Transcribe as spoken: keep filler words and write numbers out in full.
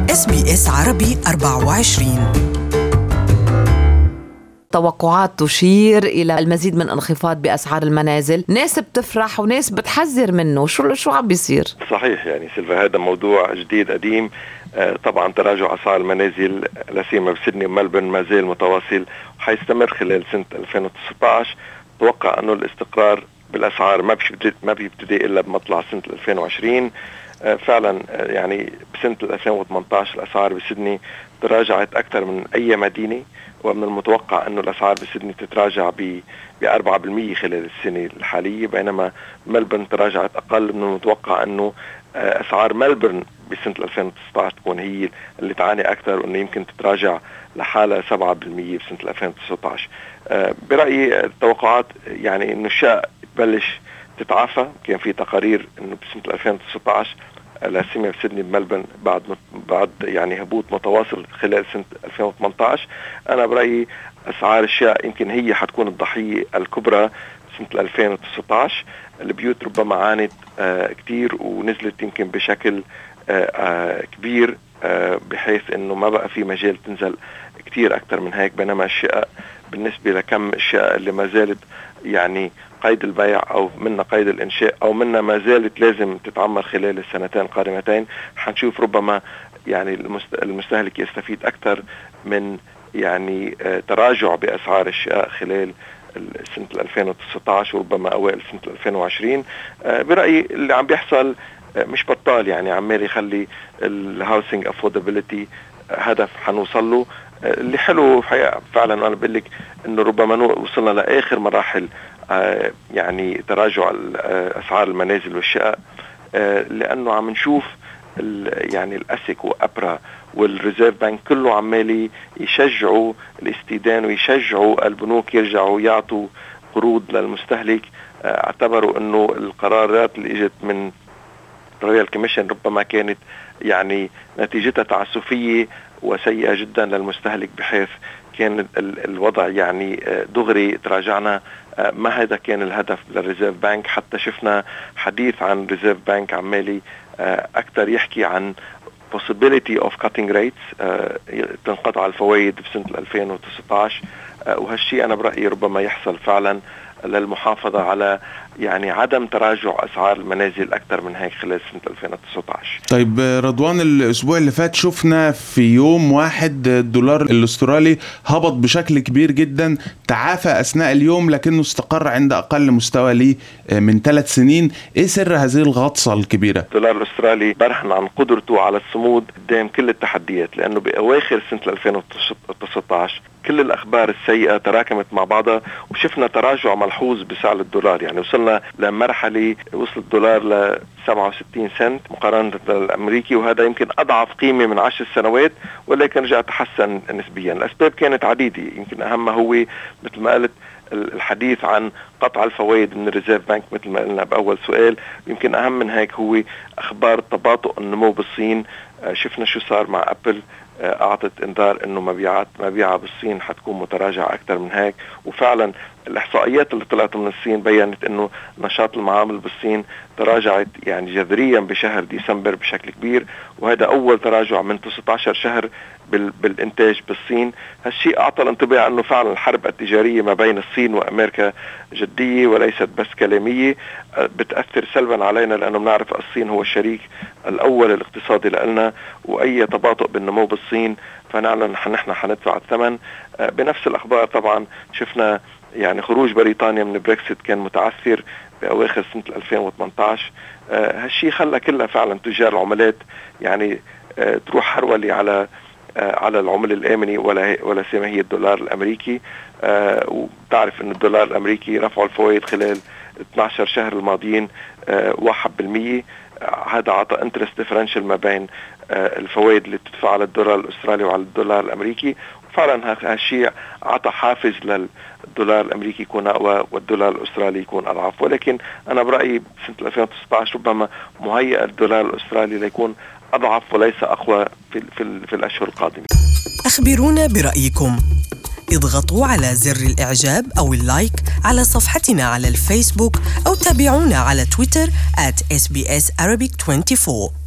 إس بي إس عربي أربعة وعشرين. توقعات تشير إلى المزيد من انخفاض بأسعار المنازل، ناس بتفرح وناس بتحذر منه. شو شو عم بيصير؟ صحيح يعني سيلفا، هذا موضوع جديد قديم. طبعا تراجع أسعار المنازل لا سيما بسيدني وملبورن ما زال متواصل وحيستمر خلال سنة ألفين وتسعة عشر. توقع أنه الاستقرار بالأسعار ما بيبتدي ما بيبتدي إلا بمطلع سنة ألفين وعشرين. فعلا يعني بسنة ألفين وثمانية عشر الأسعار بسيدني تراجعت أكثر من أي مدينة، ومن المتوقع أنه الأسعار بسيدني تتراجع ب أربعة بالمئة خلال السنة الحالية، بينما ملبورن تراجعت أقل. من المتوقع أنه أسعار ملبورن بسنة ألفين وتسعة عشر تكون هي اللي تعاني أكثر، وأنه يمكن تتراجع لحالة سبعة بالمئة بسنة ألفين وتسعة عشر. برأيي التوقعات يعني أنه الشيء تبلش تتعافى. كان في تقارير أنه بسنة ألفين وتسعة عشر لا سيما بسيدني بملبورن بعد بعد يعني هبوط متواصل خلال سنة ألفين وثمانية عشر. أنا برأيي أسعار الشيء يمكن هي حتكون الضحية الكبرى سنة ألفين وتسعة عشر. البيوت ربما عانت آه كتير ونزلت يمكن بشكل آه آه كبير، آه بحيث انه ما بقى في مجال تنزل كتير اكتر من هيك، بينما الشقق بالنسبة لكم الشقق اللي ما زالت يعني قيد البيع او منا قيد الانشاء او منا ما زالت لازم تتعمر خلال السنتين القادمتين، حنشوف ربما يعني المستهلك يستفيد اكتر من يعني آه تراجع باسعار الشقق خلال سنة ألفين وتسعة عشر وربما أوائل سنة ألفين وعشرين. آه برأيي اللي عم بيحصل آه مش بطال، يعني عمال يخلي الهاوسينج افوردابيلتي آه هدف حنوصل له. آه اللي حلو فعلا أنا بقول لك إنه ربما وصلنا لآخر مراحل آه يعني تراجع آه أسعار المنازل والشقق، آه لأنه عم نشوف يعني الأسك وأبرا والريزيرف بانك كله عمالي يشجعوا الاستيدان ويشجعوا البنوك يرجعوا يعطوا قروض للمستهلك. اعتبروا انه القرارات اللي اجت من رويال كوميشن ربما كانت يعني نتيجتها تعسفية وسيئة جدا للمستهلك، بحيث كان الوضع يعني دغري تراجعنا. ما هذا كان الهدف للريزيرف بانك، حتى شفنا حديث عن ريزيرف بانك عمالي أكثر يحكي عن possibility of cutting rates، تنقطع الفوائد بسنة ألفين وتسعة عشر. وهالشيء أنا برأيي ربما يحصل فعلا للمحافظة على يعني عدم تراجع أسعار المنازل أكثر من هيك خلال سنة ألفين وتسعة عشر. طيب رضوان، الأسبوع اللي فات شفنا في يوم واحد الدولار الأسترالي هبط بشكل كبير جدا، تعافى أثناء اليوم لكنه استقر عند أقل مستوى ليه من ثلاث سنين. إيه سر هذه الغطسة الكبيرة؟ الدولار الأسترالي برهن عن قدرته على الصمود قدام كل التحديات، لأنه بأواخر سنة ألفين وتسعة عشر كل الأخبار السيئة تراكمت مع بعضها وشفنا تراجع ملحوظ بسعر الدولار. يعني وصلنا لمرحلة وصل الدولار ل سبعة وستين سنت مقارنة بالأمريكي، وهذا يمكن أضعف قيمة من عشر سنوات، ولكن رجع تحسن نسبيا. الأسباب كانت عديدة، يمكن أهمها هو مثل ما قلت الحديث عن قطع الفوائد من الريزيرف بانك مثل ما قلنا بأول سؤال. يمكن أهم من هيك هو أخبار تباطؤ النمو بالصين. شفنا شو صار مع أبل، أعطت إنذار إنه مبيعات مبيعها بالصين حتكون متراجعة أكثر من هيك، وفعلا الإحصائيات اللي طلعت من الصين بيّنت إنه نشاط المعامل بالصين تراجعت يعني جذريا بشهر ديسمبر بشكل كبير، وهذا أول تراجع من تسعة عشر شهر بالإنتاج بالصين. هالشيء أعطى الانطباع أنه فعلا الحرب التجارية ما بين الصين وأمريكا جدية وليست بس كلامية، بتأثر سلبا علينا لأنه بنعرف الصين هو الشريك الأول الاقتصادي لنا، وأي تباطؤ بالنمو بالصين فنعلن نحن حندفع الثمن. بنفس الأخبار طبعا شفنا يعني خروج بريطانيا من بريكسيت كان متعثر بأواخر سنة ألفين وثمانية عشر. هالشيء خلى كلها فعلا تجار العملات يعني تروح حرولي على على العملة الآمنة ولا ولا سيما هي الدولار الأمريكي. وبتعرف إن الدولار الأمريكي رفعوا الفوائد خلال اثني عشر شهر الماضيين واحد بالمية. هذا عطى انترست ديفرنشال ما بين الفوائد اللي بتدفع على الدولار الأسترالي وعلى الدولار الأمريكي، وفعلا هالشيء عطى حافز للدولار الأمريكي يكون أقوى والدولار الأسترالي يكون أضعف. ولكن أنا برأيي سنة ألفين وتسعة عشر ربما مهيئ الدولار الأسترالي ليكون أضعف وليس أقوى في, في, في الأشهر القادمة. أخبرونا برأيكم، اضغطوا على زر الإعجاب أو اللايك على صفحتنا على الفيسبوك أو تابعونا على تويتر آت إس بي إس Arabic أربعة وعشرين.